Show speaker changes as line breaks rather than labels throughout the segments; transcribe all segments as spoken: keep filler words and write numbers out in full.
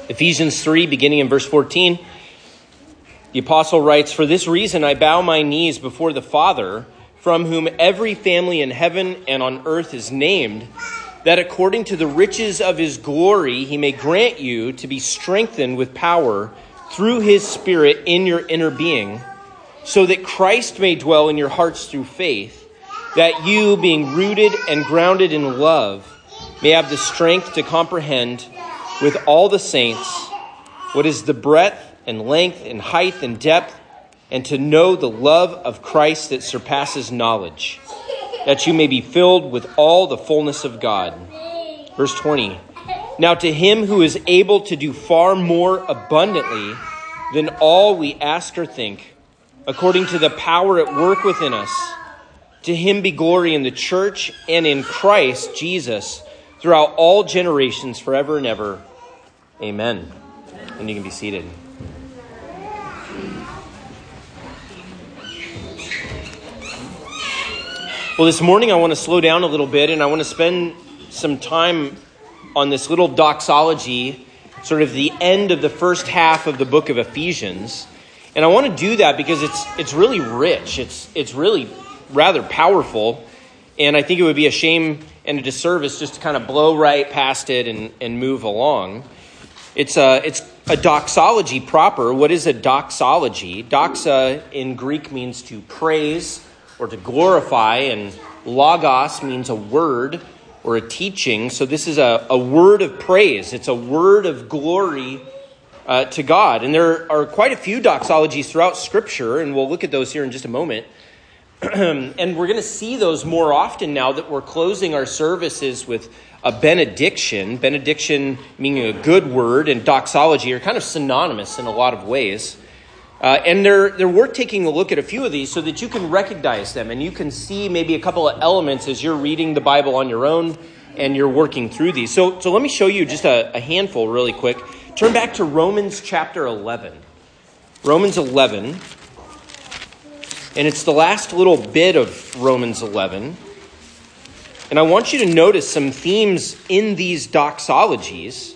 Ephesians three, beginning in verse fourteen, the apostle writes, "For this reason I bow my knees before the Father, from whom every family in heaven and on earth is named, that according to the riches of his glory he may grant you to be strengthened with power through his Spirit in your inner being, so that Christ may dwell in your hearts through faith, that you, being rooted and grounded in love, may have the strength to comprehend with all the saints what is the breadth and length and height and depth, and to know the love of Christ that surpasses knowledge, that you may be filled with all the fullness of God." Verse twenty, "Now to him who is able to do far more abundantly than all we ask or think, according to the power at work within us, to him be glory in the church and in Christ Jesus throughout all generations, forever and ever. Amen." And you can be seated. Well, this morning I want to slow down a little bit, and I want to spend some time on this little doxology, sort of the end of the first half of the book of Ephesians. And I want to do that because it's it's really rich. It's it's really rather powerful. And I think it would be a shame and a disservice just to kind of blow right past it and, and move along. It's a, it's a doxology proper. What is a doxology? Doxa in Greek means to praise or to glorify, and logos means a word or a teaching. So this is a, a word of praise. It's a word of glory uh, to God. And there are quite a few doxologies throughout Scripture, and we'll look at those here in just a moment. And we're going to see those more often now that we're closing our services with a benediction. Benediction meaning a good word, and doxology are kind of synonymous in a lot of ways. Uh, and they're, they're worth taking a look at a few of these so that you can recognize them and you can see maybe a couple of elements as you're reading the Bible on your own and you're working through these. So, so let me show you just a, a handful really quick. Turn back to Romans chapter eleven. Romans eleven. And it's the last little bit of Romans eleven. And I want you to notice some themes in these doxologies.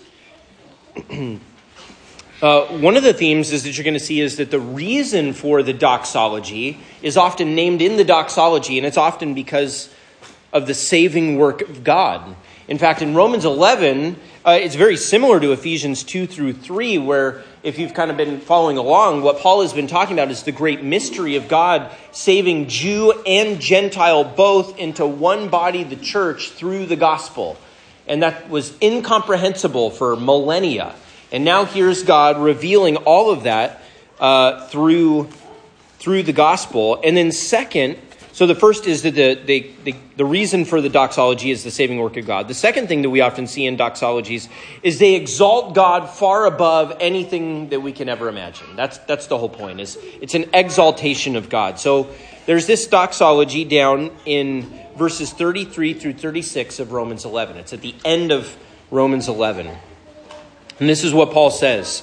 uh, one of the themes is that you're going to see is that the reason for the doxology is often named in the doxology, and it's often because of the saving work of God. In fact, in Romans eleven, uh, it's very similar to Ephesians two through three, where if you've kind of been following along, what Paul has been talking about is the great mystery of God saving Jew and Gentile both into one body, the church, through the gospel. And that was incomprehensible for millennia. And now here's God revealing all of that uh, through, through the gospel. And then second, so the first is that the, the, the, the reason for the doxology is the saving work of God. The second thing that we often see in doxologies is they exalt God far above anything that we can ever imagine. That's that's the whole point. Is it's an exaltation of God. So there's this doxology down in verses thirty-three through thirty-six of Romans eleven. It's at the end of Romans eleven. And this is what Paul says.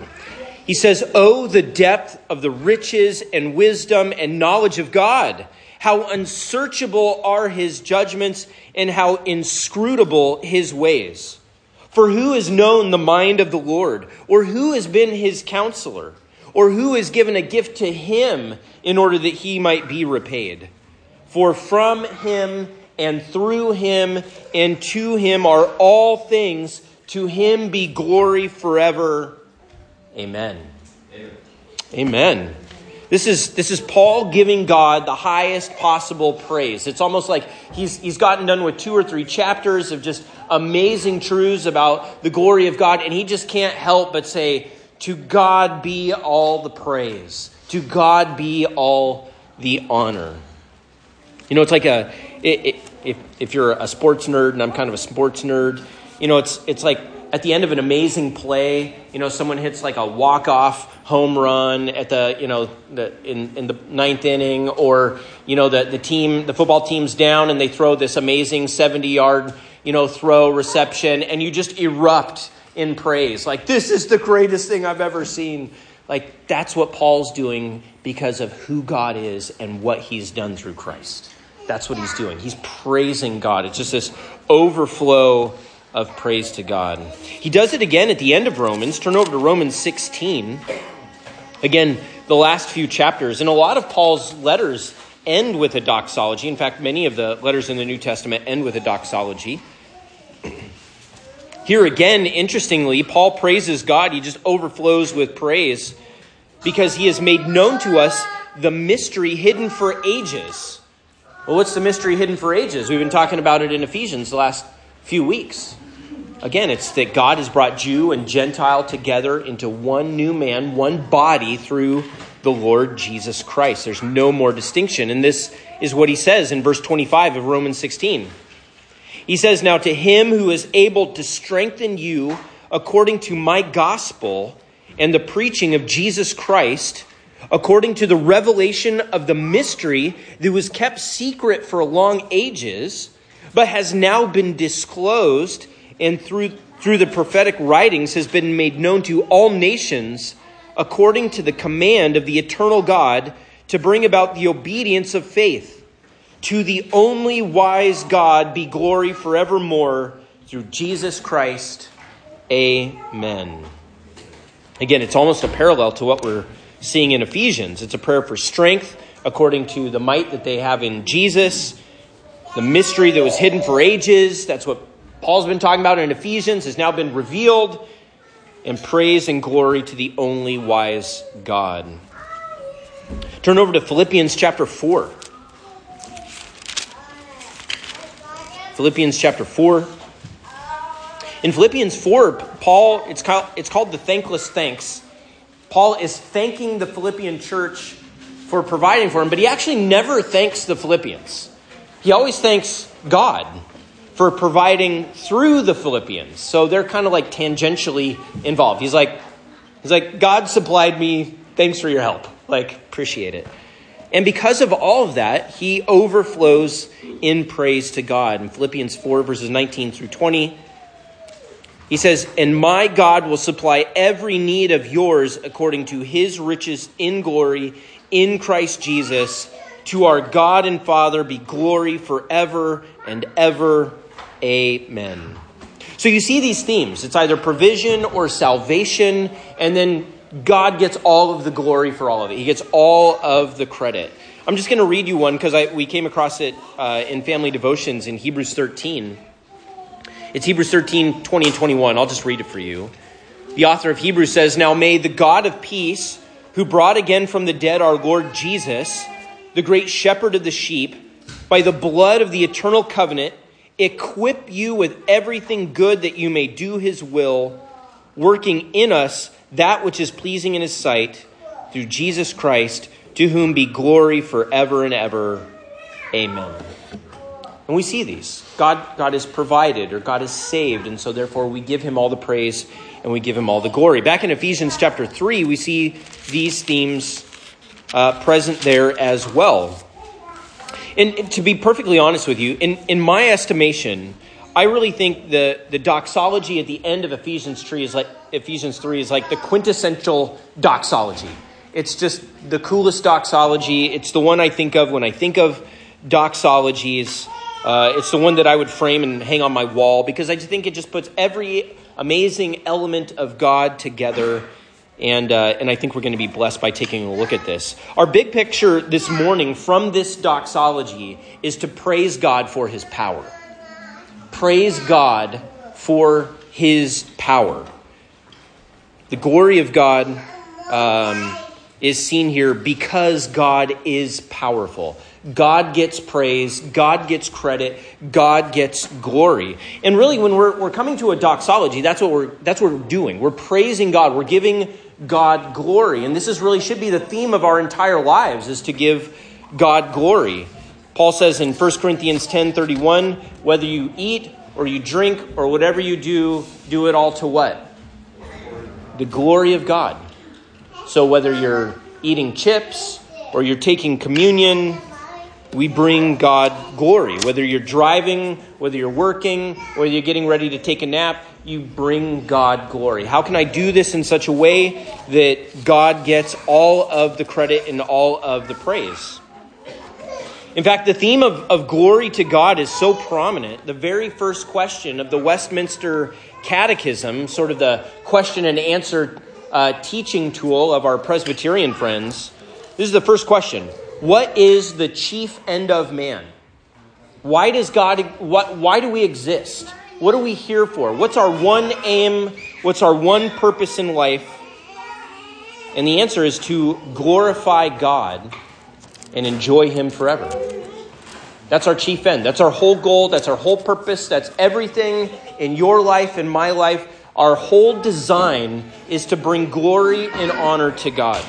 He says, "Oh, the depth of the riches and wisdom and knowledge of God! How unsearchable are his judgments and how inscrutable his ways. For who has known the mind of the Lord? Or who has been his counselor? Or who has given a gift to him in order that he might be repaid? For from him and through him and to him are all things. To him be glory forever. Amen." Amen. Amen. This is this is Paul giving God the highest possible praise. It's almost like he's he's gotten done with two or three chapters of just amazing truths about the glory of God, and he just can't help but say, "To God be all the praise. To God be all the honor." You know, it's like a it, it, if if you're a sports nerd, and I'm kind of a sports nerd, you know, it's it's like at the end of an amazing play, you know, someone hits like a walk-off home run at the, you know, the in, in the ninth inning, or, you know, the, the team, the football team's down and they throw this amazing seventy-yard, you know, throw reception, and you just erupt in praise. Like, this is the greatest thing I've ever seen. Like, that's what Paul's doing because of who God is and what he's done through Christ. That's what he's doing. He's praising God. It's just this overflow of praise to God. He does it again at the end of Romans. Turn over to Romans sixteen. Again, the last few chapters. And a lot of Paul's letters end with a doxology. In fact, many of the letters in the New Testament end with a doxology. Here again, interestingly, Paul praises God. He just overflows with praise because he has made known to us the mystery hidden for ages. Well, what's the mystery hidden for ages? We've been talking about it in Ephesians the last few weeks. Again, it's that God has brought Jew and Gentile together into one new man, one body through the Lord Jesus Christ. There's no more distinction. And this is what he says in verse twenty-five of Romans sixteen. He says, "Now to him who is able to strengthen you according to my gospel and the preaching of Jesus Christ, according to the revelation of the mystery that was kept secret for long ages, but has now been disclosed and through, through the prophetic writings has been made known to all nations, according to the command of the eternal God, to bring about the obedience of faith. To the only wise God be glory forevermore, through Jesus Christ. Amen." Again, it's almost a parallel to what we're seeing in Ephesians. It's a prayer for strength according to the might that they have in Jesus. The mystery that was hidden for ages, that's what Paul's been talking about in Ephesians, has now been revealed. And praise and glory to the only wise God. Turn over to Philippians chapter four. Philippians chapter four. In Philippians four, Paul, it's called, it's called the thankless thanks. Paul is thanking the Philippian church for providing for him, but he actually never thanks the Philippians. He always thanks God for providing through the Philippians. So they're kind of like tangentially involved. He's like, he's like, God supplied me. Thanks for your help. Like, appreciate it. And because of all of that, he overflows in praise to God. In Philippians four, verses nineteen through twenty, he says, "And my God will supply every need of yours according to his riches in glory in Christ Jesus. To our God and Father be glory forever and ever. Amen." So you see these themes. It's either provision or salvation, and then God gets all of the glory for all of it. He gets all of the credit. I'm just going to read you one because I we came across it uh, in family devotions in Hebrews thirteen. It's Hebrews thirteen, twenty and twenty-one. I'll just read it for you. The author of Hebrews says, "Now may the God of peace, who brought again from the dead our Lord Jesus, the great shepherd of the sheep, by the blood of the eternal covenant, equip you with everything good that you may do his will, working in us that which is pleasing in his sight, through Jesus Christ, to whom be glory forever and ever. Amen." And we see these. God, God has provided, or God has saved, and so therefore we give him all the praise and we give him all the glory. Back in Ephesians chapter three, we see these themes uh, present there as well. And to be perfectly honest with you, in, in my estimation, I really think the, the doxology at the end of Ephesians three is like Ephesians three is like the quintessential doxology. It's just the coolest doxology. It's the one I think of when I think of doxologies. Uh, it's the one that I would frame and hang on my wall because I just think it just puts every amazing element of God together. And uh, and I think we're going to be blessed by taking a look at this. Our big picture this morning from this doxology is to praise God for his power. Praise God for his power. The glory of God um, is seen here because God is powerful. God gets praise, God gets credit, God gets glory. And really, when we're we're coming to a doxology, that's what we're that's what we're doing. We're praising God. We're giving God glory. And this is really should be the theme of our entire lives, is to give God glory. Paul says in First Corinthians ten thirty-one, whether you eat or you drink or whatever you do, do it all to what? The glory of God. So whether you're eating chips or you're taking communion, we bring God glory. Whether you're driving, whether you're working, whether you're getting ready to take a nap, you bring God glory. How can I do this in such a way that God gets all of the credit and all of the praise? In fact, the theme of, of glory to God is so prominent. The very first question of the Westminster Catechism, sort of the question and answer uh, teaching tool of our Presbyterian friends, this is the first question. What is the chief end of man? Why does God, what, why do we exist? What are we here for? What's our one aim? What's our one purpose in life? And the answer is to glorify God and enjoy him forever. That's our chief end. That's our whole goal. That's our whole purpose. That's everything in your life and my life. Our whole design is to bring glory and honor to God.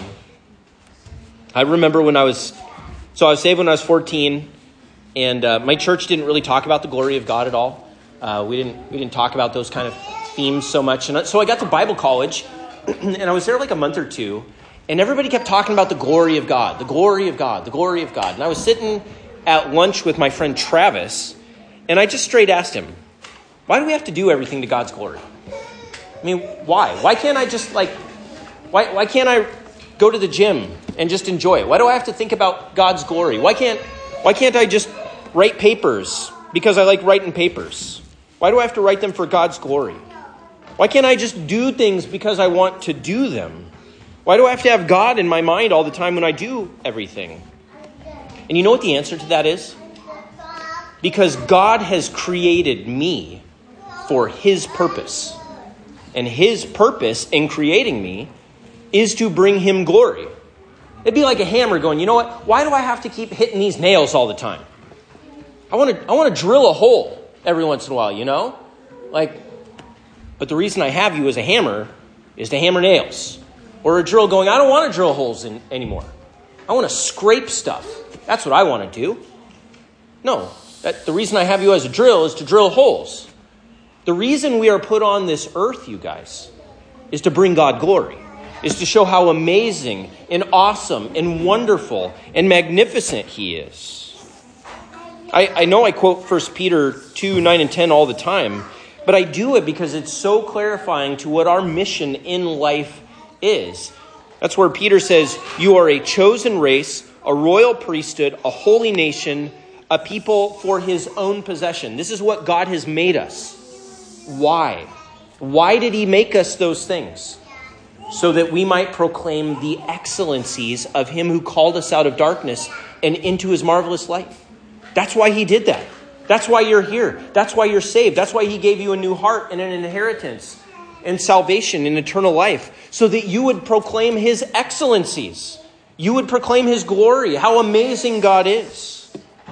I remember when I was, so I was saved when I was fourteen, and uh, my church didn't really talk about the glory of God at all. Uh, we didn't we didn't talk about those kind of themes so much. And so I got to Bible college, and I was there like a month or two, and everybody kept talking about the glory of God, the glory of God, the glory of God. And I was sitting at lunch with my friend Travis, and I just straight asked him, why do we have to do everything to God's glory? I mean, why? Why can't I just like, why why can't I go to the gym and just enjoy it? Why do I have to think about God's glory? Why can't why can't I just write papers because I like writing papers? Why do I have to write them for God's glory? Why can't I just do things because I want to do them? Why do I have to have God in my mind all the time when I do everything? And you know what the answer to that is? Because God has created me for his purpose. And his purpose in creating me is to bring him glory. It'd be like a hammer going, you know what? Why do I have to keep hitting these nails all the time? I want to I want to drill a hole every once in a while, you know? Like, but the reason I have you as a hammer is to hammer nails. Or a drill going, I don't want to drill holes in anymore. I want to scrape stuff. That's what I want to do. No, that, the reason I have you as a drill is to drill holes. The reason we are put on this earth, you guys, is to bring God glory. Is to show how amazing and awesome and wonderful and magnificent he is. I, I know I quote First Peter two, nine and ten all the time, but I do it because it's so clarifying to what our mission in life is. That's where Peter says, you are a chosen race, a royal priesthood, a holy nation, a people for his own possession. This is what God has made us. Why? Why did he make us those things? So that we might proclaim the excellencies of him who called us out of darkness and into his marvelous light. That's why he did that. That's why you're here. That's why you're saved. That's why he gave you a new heart and an inheritance and salvation and eternal life, so that you would proclaim his excellencies. You would proclaim his glory, how amazing God is.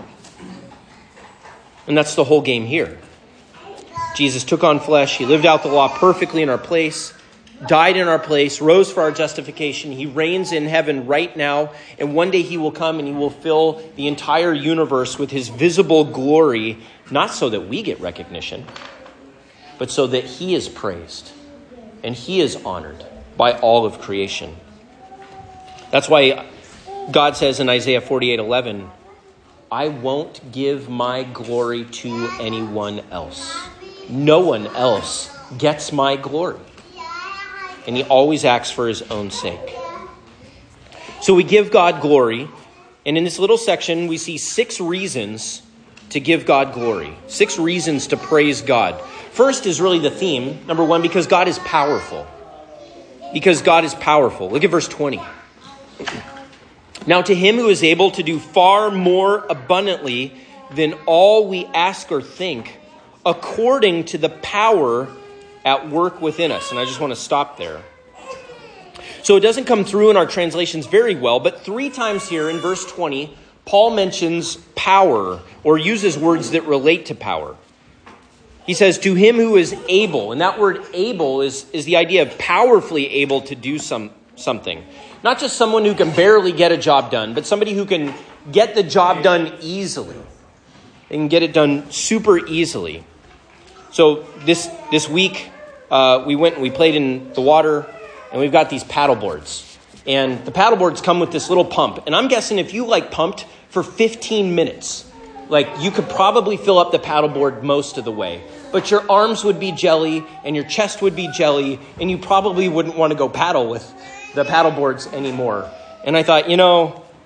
And that's the whole game here. Jesus took on flesh. He lived out the law perfectly in our place, died in our place, rose for our justification. He reigns in heaven right now. And one day he will come and he will fill the entire universe with his visible glory, not so that we get recognition, but so that he is praised and he is honored by all of creation. That's why God says in Isaiah forty-eight eleven, I won't give my glory to anyone else. No one else gets my glory. And he always acts for his own sake. So we give God glory. And in this little section, we see six reasons to give God glory. Six reasons to praise God. First is really the theme. Number one, because God is powerful. Because God is powerful. Look at verse twenty. Now to him who is able to do far more abundantly than all we ask or think, according to the power at work within us. And I just want to stop there. So it doesn't come through in our translations very well, but three times here in verse twenty, Paul mentions power or uses words that relate to power. He says, to him who is able, and that word able is, is the idea of powerfully able to do some something. Not just someone who can barely get a job done, but somebody who can get the job done easily. They can get it done super easily. So this this week, uh, we went and we played in the water, and we've got these paddle boards. And the paddle boards come with this little pump. And I'm guessing if you like pumped for fifteen minutes, like you could probably fill up the paddle board most of the way. But your arms would be jelly, and your chest would be jelly, and you probably wouldn't want to go paddle with the paddle boards anymore. And I thought, you know,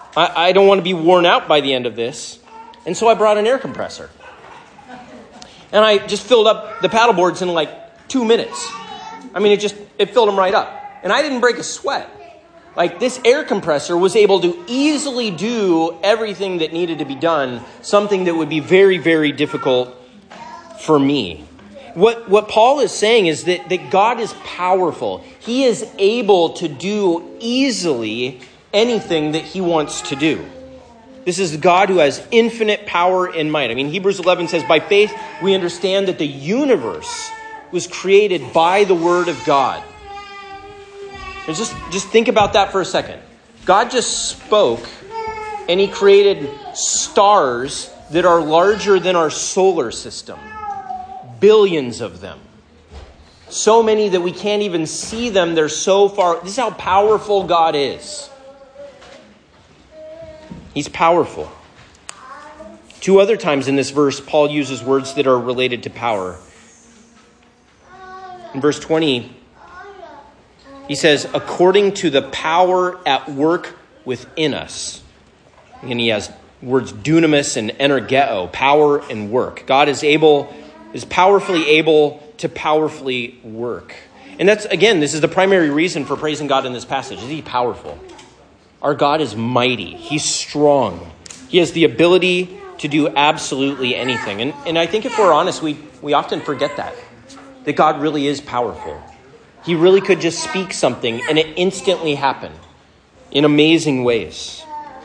I, I don't want to be worn out by the end of this. And so I brought an air compressor. And I just filled up the paddle boards in like two minutes. I mean, it just, it filled them right up. And I didn't break a sweat. Like, this air compressor was able to easily do everything that needed to be done, something that would be very, very difficult for me. What, what Paul is saying is that, that God is powerful. He is able to do easily anything that he wants to do. This is God who has infinite power and might. I mean, Hebrews eleven says, by faith we understand that the universe was created by the word of God. And just, just think about that for a second. God just spoke and he created stars that are larger than our solar system. Billions of them. So many that we can't even see them. They're so far. This is how powerful God is. He's powerful. Two other times in this verse, Paul uses words that are related to power. In verse twenty, he says, according to the power at work within us. And he has words dunamis and energeo, power and work. God is able, is powerfully able to powerfully work. And that's, again, this is the primary reason for praising God in this passage. Is he powerful? Our God is mighty. He's strong. He has the ability to do absolutely anything. And, and I think if we're honest, we, we often forget that. That God really is powerful. He really could just speak something and it instantly happen in amazing ways.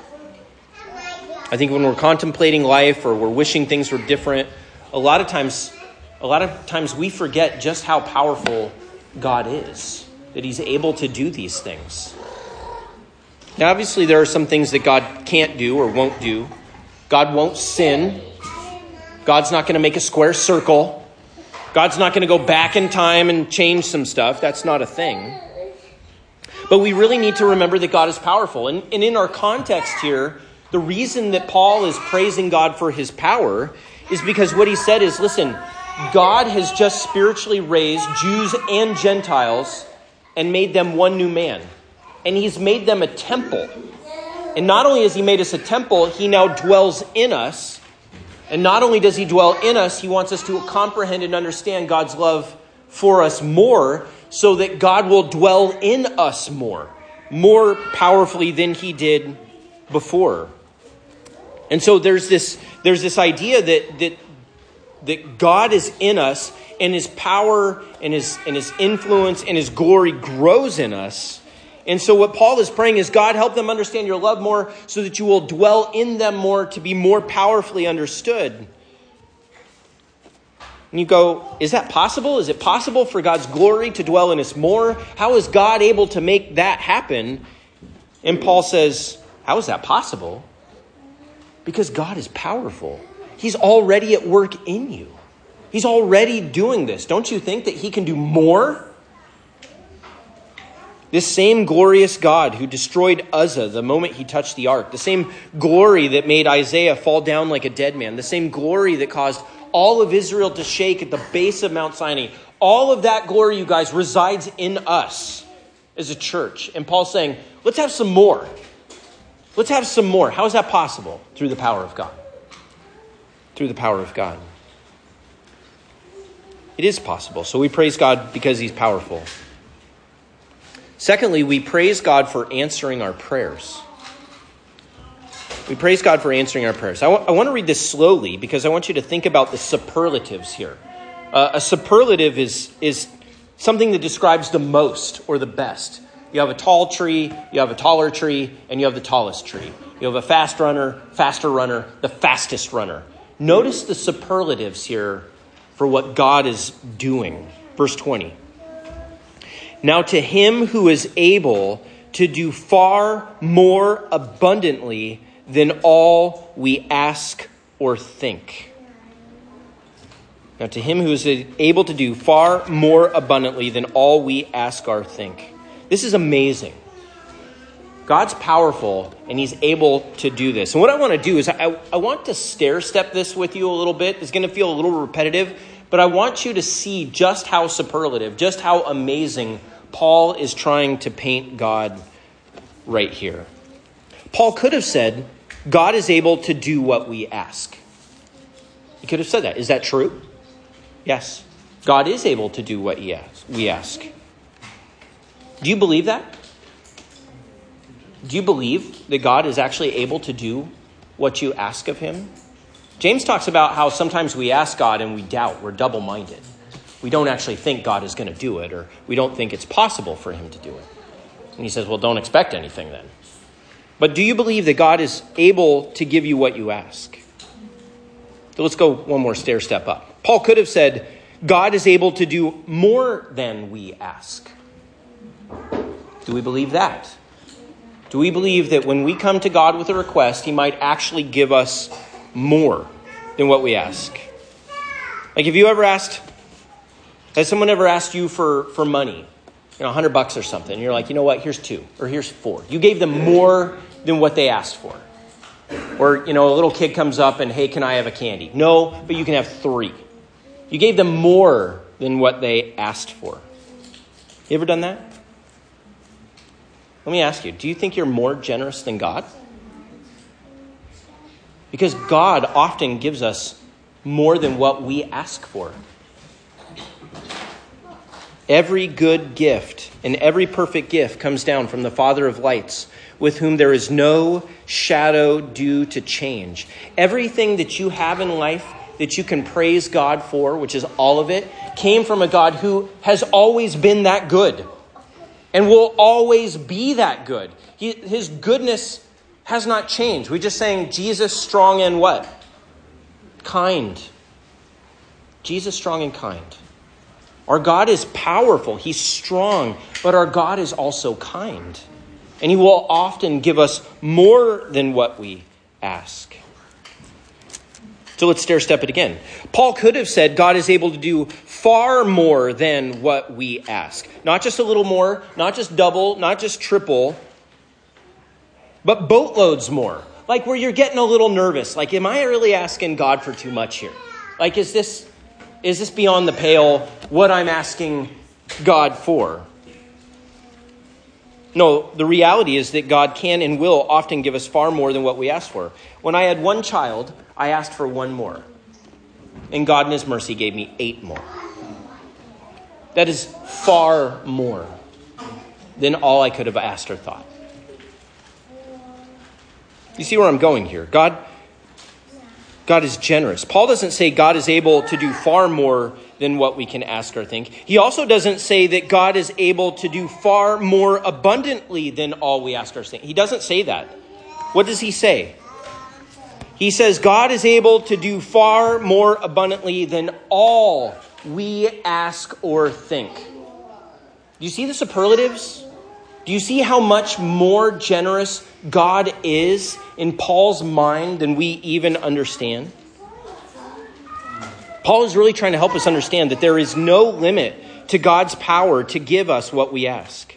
I think when we're contemplating life or we're wishing things were different, a lot of times, a lot of times we forget just how powerful God is. That he's able to do these things. Now, obviously, there are some things that God can't do or won't do. God won't sin. God's not going to make a square circle. God's not going to go back in time and change some stuff. That's not a thing. But we really need to remember that God is powerful. And, and in our context here, the reason that Paul is praising God for his power is because what he said is, listen, God has just spiritually raised Jews and Gentiles and made them one new man. And he's made them a temple. And not only has he made us a temple, he now dwells in us. And not only does he dwell in us, he wants us to comprehend and understand God's love for us more so that God will dwell in us more, more powerfully than he did before. And so there's this, there's this idea that, that, that God is in us and his power and his, and his influence and his glory grows in us. And so what Paul is praying is, God, help them understand your love more so that you will dwell in them more to be more powerfully understood. And you go, is that possible? Is it possible for God's glory to dwell in us more? How is God able to make that happen? And Paul says, how is that possible? Because God is powerful. He's already at work in you. He's already doing this. Don't you think that he can do more? This same glorious God who destroyed Uzzah the moment he touched the ark, the same glory that made Isaiah fall down like a dead man, the same glory that caused all of Israel to shake at the base of Mount Sinai, all of that glory, you guys, resides in us as a church. And Paul's saying, let's have some more. Let's have some more. How is that possible? Through the power of God. Through the power of God. It is possible. So we praise God because he's powerful. Secondly, we praise God for answering our prayers. We praise God for answering our prayers. I, w- I want to read this slowly because I want you to think about the superlatives here. Uh, a superlative is, is something that describes the most or the best. You have a tall tree, you have a taller tree, and you have the tallest tree. You have a fast runner, faster runner, the fastest runner. Notice the superlatives here for what God is doing. Verse twenty. Now to him who is able to do far more abundantly than all we ask or think. Now to him who is able to do far more abundantly than all we ask or think. This is amazing. God's powerful and he's able to do this. And what I want to do is I, I want to stair step this with you a little bit. It's going to feel a little repetitive, but I want you to see just how superlative, just how amazing Paul is trying to paint God right here. Paul could have said, God is able to do what we ask. He could have said that. Is that true? Yes. God is able to do what he asks, we ask. Do you believe that? Do you believe that God is actually able to do what you ask of him? James talks about how sometimes we ask God and we doubt. We're double-minded. We don't actually think God is going to do it, or we don't think it's possible for him to do it. And he says, well, don't expect anything then. But do you believe that God is able to give you what you ask? So let's go one more stair step up. Paul could have said, God is able to do more than we ask. Do we believe that? Do we believe that when we come to God with a request, he might actually give us more than what we ask? Like, have you ever asked, has someone ever asked you for, for money? You know, a hundred bucks or something. And you're like, you know what, here's two, or here's four. You gave them more than what they asked for. Or, you know, a little kid comes up and, hey, can I have a candy? No, but you can have three. You gave them more than what they asked for. You ever done that? Let me ask you, do you think you're more generous than God? Because God often gives us more than what we ask for. Every good gift and every perfect gift comes down from the Father of lights, with whom there is no shadow due to change. Everything that you have in life that you can praise God for, which is all of it, came from a God who has always been that good and will always be that good. He, his goodness has not changed. We just sang Jesus strong and what? Kind. Jesus strong and kind. Our God is powerful. He's strong, but our God is also kind. And he will often give us more than what we ask. So let's stair step it again. Paul could have said God is able to do far more than what we ask. Not just a little more, not just double, not just triple, but boatloads more. Like where you're getting a little nervous. Like, am I really asking God for too much here? Like, is this, is this beyond the pale what I'm asking God for? No, the reality is that God can and will often give us far more than what we ask for. When I had one child, I asked for one more. And God in his mercy gave me eight more. That is far more than all I could have asked or thought. You see where I'm going here? God, God is generous. Paul doesn't say God is able to do far more than what we can ask or think. He also doesn't say that God is able to do far more abundantly than all we ask or think. He doesn't say that. What does he say? He says God is able to do far more abundantly than all we ask or think. Do you see the superlatives? Do you see how much more generous God is in Paul's mind than we even understand? Paul is really trying to help us understand that there is no limit to God's power to give us what we ask.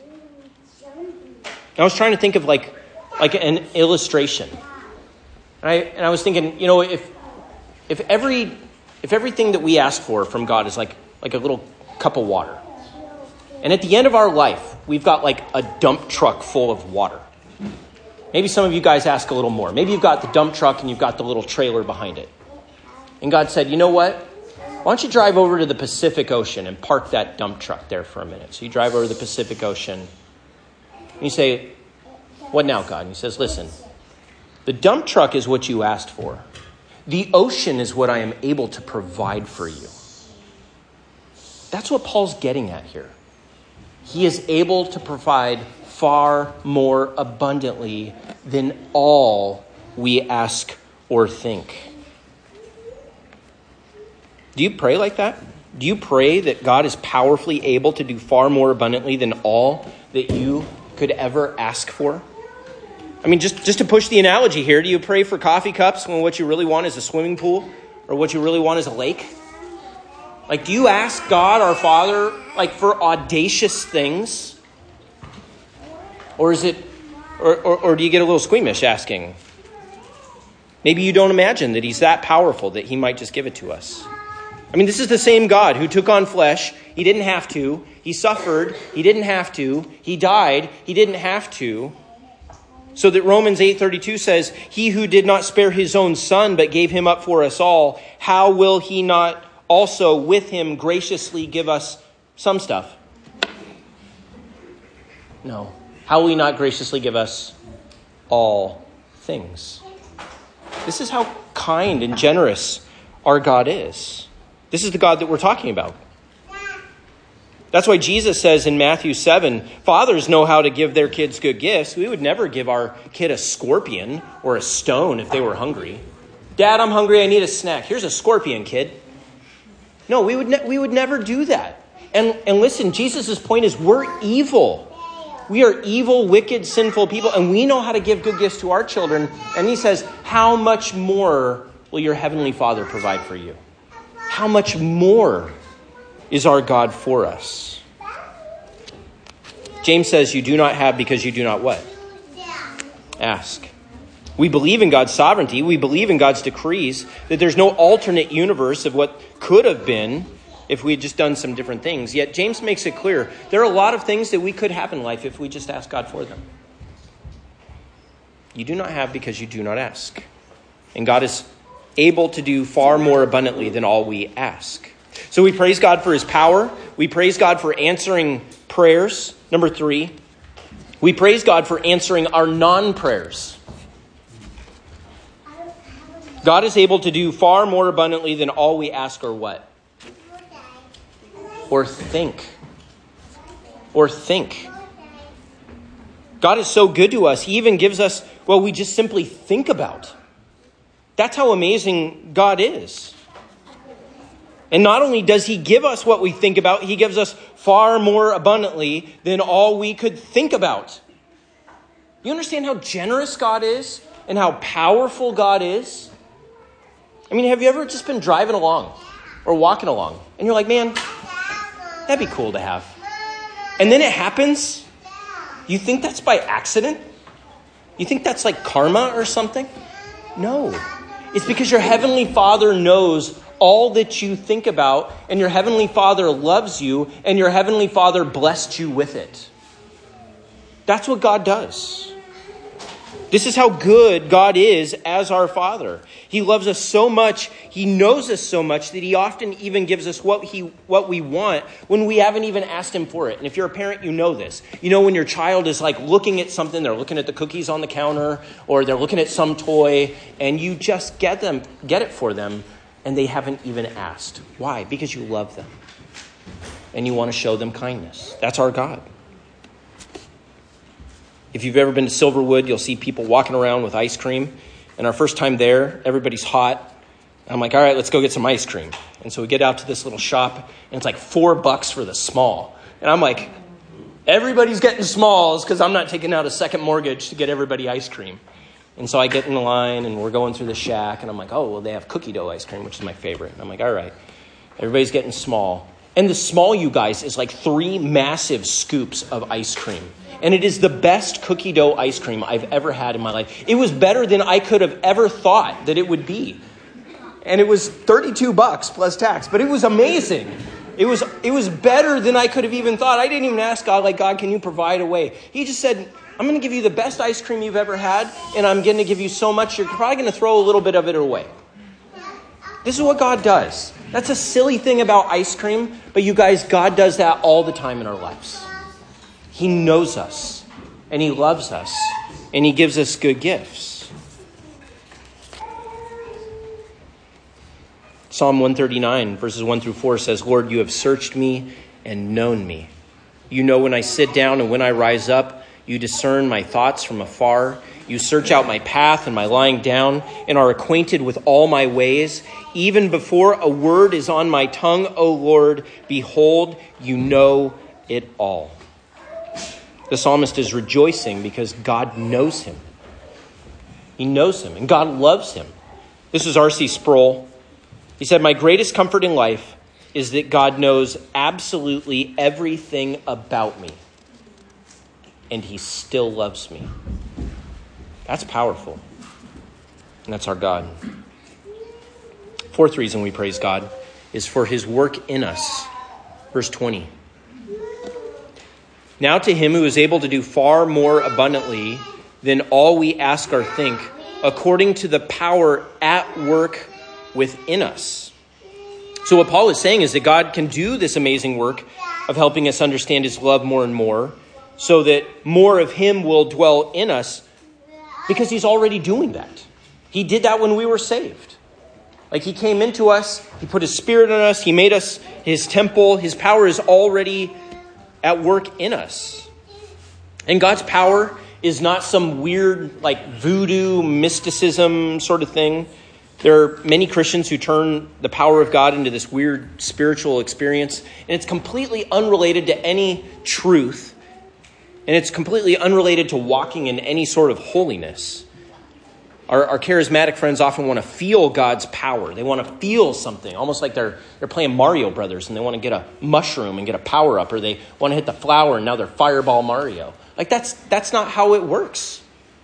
I was trying to think of like, like an illustration. And I, and I was thinking, you know, if if every if everything that we ask for from God is like like a little cup of water, and at the end of our life, we've got like a dump truck full of water. Maybe some of you guys ask a little more. Maybe you've got the dump truck and you've got the little trailer behind it. And God said, you know what? Why don't you drive over to the Pacific Ocean and park that dump truck there for a minute? So you drive over to the Pacific Ocean. And you say, what now, God? And he says, listen, the dump truck is what you asked for. The ocean is what I am able to provide for you. That's what Paul's getting at here. He is able to provide far more abundantly than all we ask or think. Do you pray like that? Do you pray that God is powerfully able to do far more abundantly than all that you could ever ask for? I mean, just, just to push the analogy here, do you pray for coffee cups when what you really want is a swimming pool, or what you really want is a lake? Like, do you ask God, our Father, like for audacious things? Or is it, or, or, or do you get a little squeamish asking? Maybe you don't imagine that he's that powerful that he might just give it to us. I mean, this is the same God who took on flesh. He didn't have to. He suffered. He didn't have to. He died. He didn't have to. So that Romans eight thirty-two says, he who did not spare his own son, but gave him up for us all, how will he not also with him graciously give us some stuff? No. How will he not graciously give us all things? This is how kind and generous our God is. This is the God that we're talking about. That's why Jesus says in Matthew seven, fathers know how to give their kids good gifts. We would never give our kid a scorpion or a stone if they were hungry. Dad, I'm hungry. I need a snack. Here's a scorpion, kid. No, we would ne- we would never do that. And, and listen, Jesus' point is we're evil. We are evil, wicked, sinful people, and we know how to give good gifts to our children. And he says, how much more will your heavenly Father provide for you? How much more is our God for us? James says you do not have because you do not what? Ask. We believe in God's sovereignty. We believe in God's decrees, that there's no alternate universe of what could have been if we had just done some different things. Yet James makes it clear there are a lot of things that we could have in life if we just ask God for them. You do not have because you do not ask. And God is able to do far more abundantly than all we ask. So we praise God for his power. We praise God for answering prayers. Number three, we praise God for answering our non-prayers. God is able to do far more abundantly than all we ask or what? Or think. Or think. God is so good to us. He even gives us what we just simply think about. That's how amazing God is. And not only does he give us what we think about, he gives us far more abundantly than all we could think about. You understand how generous God is and how powerful God is? I mean, have you ever just been driving along or walking along and you're like, man, that'd be cool to have. And then it happens. You think that's by accident? You think that's like karma or something? No. It's because your heavenly Father knows all that you think about, and your heavenly Father loves you, and your heavenly Father blessed you with it. That's what God does. This is how good God is as our Father. He loves us so much, he knows us so much that he often even gives us what he what we want when we haven't even asked him for it. And if you're a parent, you know this. You know when your child is like looking at something, they're looking at the cookies on the counter, or they're looking at some toy, and you just get them, get it for them, and they haven't even asked. Why? Because you love them. And you want to show them kindness. That's our God. If you've ever been to Silverwood, you'll see people walking around with ice cream. And our first time there, everybody's hot. And I'm like, all right, let's go get some ice cream. And so we get out to this little shop, and it's like four bucks for the small. And I'm like, everybody's getting smalls because I'm not taking out a second mortgage to get everybody ice cream. And so I get in the line, and we're going through the shack, and I'm like, oh, well, they have cookie dough ice cream, which is my favorite. And I'm like, all right, everybody's getting small. And the small, you guys, is like three massive scoops of ice cream. And it is the best cookie dough ice cream I've ever had in my life. It was better than I could have ever thought that it would be. And it was thirty-two bucks plus tax, but it was amazing. It was it was better than I could have even thought. I didn't even ask God, like, God, can you provide a way? He just said, I'm going to give you the best ice cream you've ever had, and I'm going to give you so much, you're probably going to throw a little bit of it away. This is what God does. That's a silly thing about ice cream, but you guys, God does that all the time in our lives. He knows us, and he loves us, and he gives us good gifts. Psalm one thirty-nine, verses one through four says, Lord, you have searched me and known me. You know when I sit down and when I rise up. You discern my thoughts from afar. You search out my path and my lying down, and are acquainted with all my ways. Even before a word is on my tongue, O Lord, behold, you know it all. The psalmist is rejoicing because God knows him. He knows him, and God loves him. This is R C Sproul. He said, my greatest comfort in life is that God knows absolutely everything about me, and he still loves me. That's powerful. And that's our God. Fourth reason we praise God is for his work in us. Verse twenty. Now to him who is able to do far more abundantly than all we ask or think, according to the power at work within us. So what Paul is saying is that God can do this amazing work of helping us understand his love more and more, so that more of him will dwell in us, because he's already doing that. He did that when we were saved. Like, he came into us, he put his spirit in us, he made us his temple. His power is already at work in us. And God's power is not some weird, like, voodoo mysticism sort of thing. There are many Christians who turn the power of God into this weird spiritual experience, and it's completely unrelated to any truth, and it's completely unrelated to walking in any sort of holiness. Our, our charismatic friends often want to feel God's power. They want to feel something, almost like they're they're playing Mario Brothers, and they want to get a mushroom and get a power-up, or they want to hit the flower, and now they're Fireball Mario. Like, that's that's not how it works.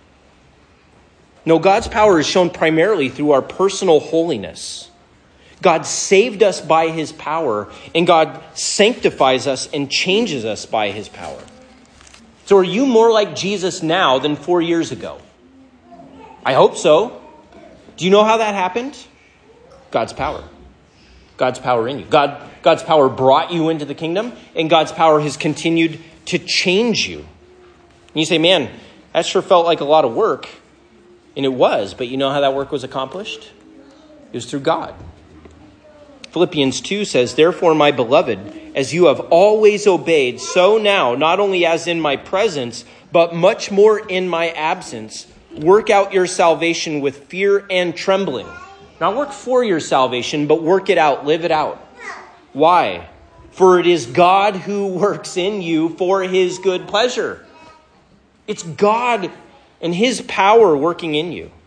No, God's power is shown primarily through our personal holiness. God saved us by his power, and God sanctifies us and changes us by his power. So are you more like Jesus now than four years ago? I hope so. Do you know how that happened? God's power. God's power in you. God, God's power brought you into the kingdom, and God's power has continued to change you. And you say, man, that sure felt like a lot of work. And it was, but you know how that work was accomplished? It was through God. Philippians two says, therefore, my beloved, as you have always obeyed, so now, not only as in my presence, but much more in my absence, work out your salvation with fear and trembling. Not work for your salvation, but work it out, live it out. Why? For it is God who works in you for his good pleasure. It's God and his power working in you.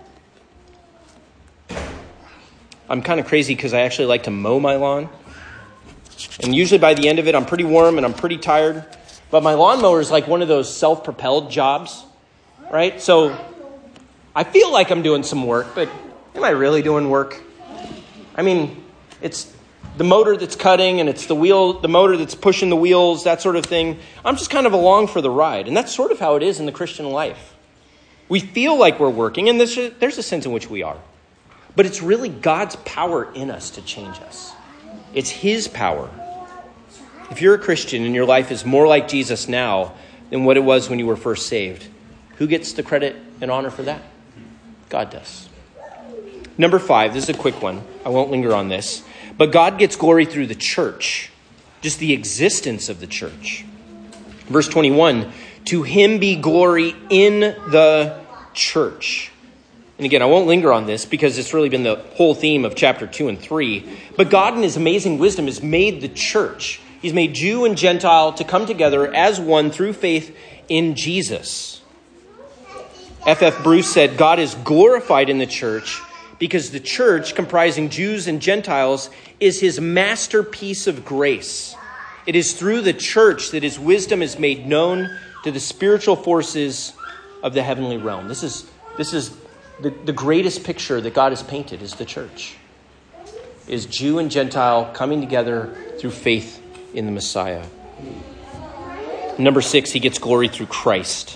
I'm kind of crazy because I actually like to mow my lawn. And usually by the end of it, I'm pretty warm and I'm pretty tired. But my lawnmower is like one of those self-propelled jobs, right? So I feel like I'm doing some work, but am I really doing work? I mean, it's the motor that's cutting, and it's the wheel, the motor that's pushing the wheels, that sort of thing. I'm just kind of along for the ride. And that's sort of how it is in the Christian life. We feel like we're working, and there's a, there's a sense in which we are. But it's really God's power in us to change us. It's his power. If you're a Christian and your life is more like Jesus now than what it was when you were first saved, who gets the credit and honor for that? God does. Number five, this is a quick one. I won't linger on this. But God gets glory through the church, just the existence of the church. Verse twenty-one, to him be glory in the church. And again, I won't linger on this because it's really been the whole theme of chapter two and three. But God in his amazing wisdom has made the church. He's made Jew and Gentile to come together as one through faith in Jesus. F F Bruce said, God is glorified in the church because the church, comprising Jews and Gentiles, is his masterpiece of grace. It is through the church that his wisdom is made known to the spiritual forces of the heavenly realm. This is this is the, the greatest picture that God has painted, is the church. Is Jew and Gentile coming together through faith in the Messiah. Number six, he gets glory through Christ.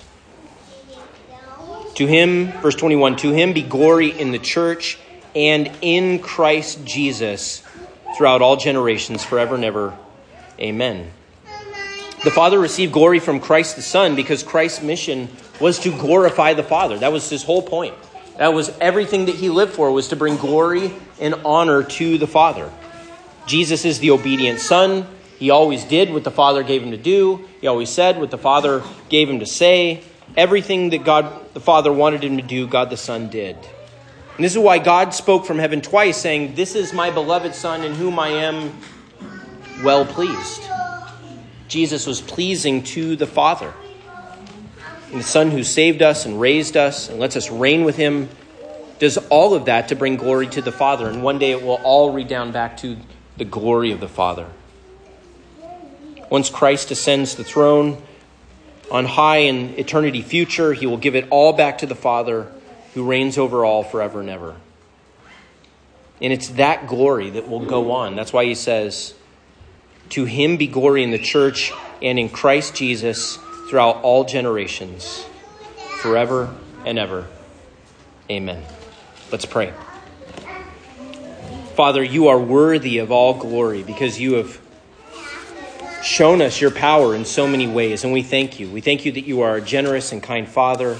To him, verse twenty-one, to him be glory in the church and in Christ Jesus throughout all generations, forever and ever. Amen. The Father received glory from Christ the Son because Christ's mission was to glorify the Father. That was his whole point. That was everything that he lived for, was to bring glory and honor to the Father. Jesus is the obedient Son. He always did what the Father gave him to do. He always said what the Father gave him to say. Everything that God the Father wanted him to do, God the Son did. And this is why God spoke from heaven twice, saying, this is my beloved Son in whom I am well pleased. Jesus was pleasing to the Father. And the Son who saved us and raised us and lets us reign with him does all of that to bring glory to the Father. And one day it will all redound back to the glory of the Father. Once Christ ascends the throne on high in eternity future, he will give it all back to the Father who reigns over all forever and ever. And it's that glory that will go on. That's why he says, to him be glory in the church and in Christ Jesus throughout all generations, forever and ever. Amen. Let's pray. Father, you are worthy of all glory because you have shown us your power in so many ways, and we thank you. We thank you that you are a generous and kind Father.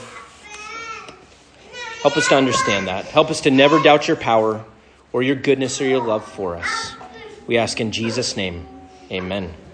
Help us to understand that. Help us to never doubt your power or your goodness or your love for us. We ask in Jesus' name, amen.